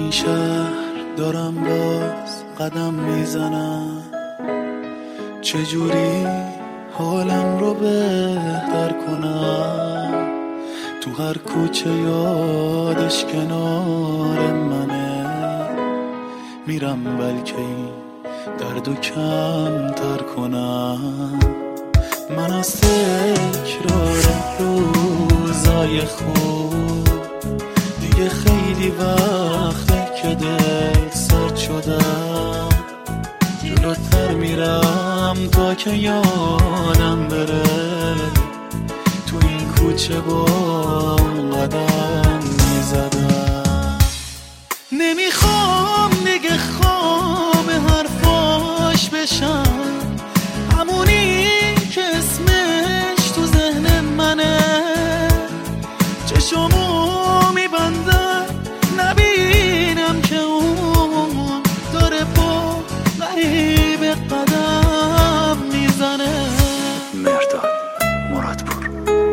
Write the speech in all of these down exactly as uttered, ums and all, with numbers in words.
این شهر دارم باز قدم میزنم، چجوری حالم رو بهتر کنم. تو هر کوچه یادش کنار منه، میرم بلکه این دردو کم تر کنم. من از تکرار روزای خوب دیگه خیلی وقته که دل سرد شدم. جلوتر میرم تا که یادم بره، تو این کوچه با قدم میزدم. نمیخوام دیگه خواب حرفاش بشم، همونی که اسمش تو ذهن منه. چشمو میبندم نبینم که اون داره با غریب قدم میزنه. مرداد مرادپور.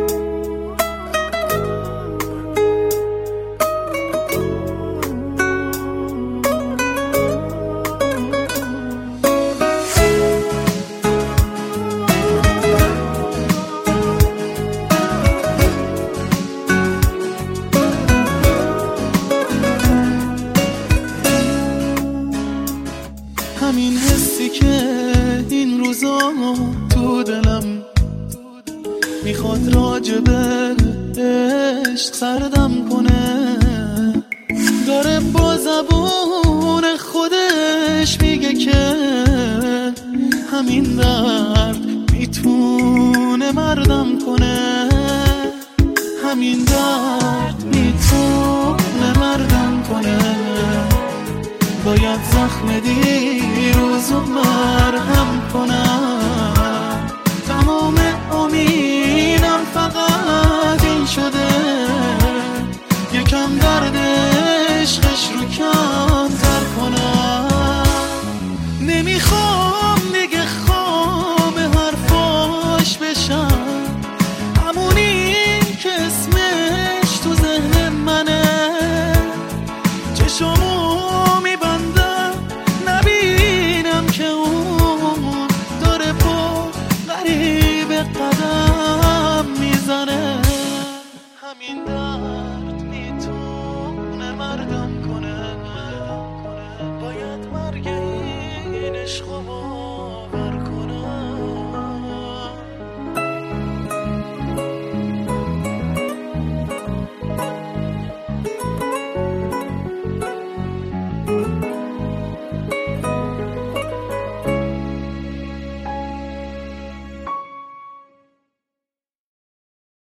همین حسی که این روزا تو دلم میخواد راجبش سردم کنه، داره با زبون خودش میگه که همین درد میتونه مردم کنه. همین درد میتونه مردم کنه. باید زخم دیروزو مرهم کنم. تمام امیدم فقط این شده، یکم درد عشقش رو کم تر کنم. نمیخوام دیگه خواب حرفاش بشم، همونی که اسمش تو ذهن منه. چشمو قدم میزنه. همین درد میتونه مردم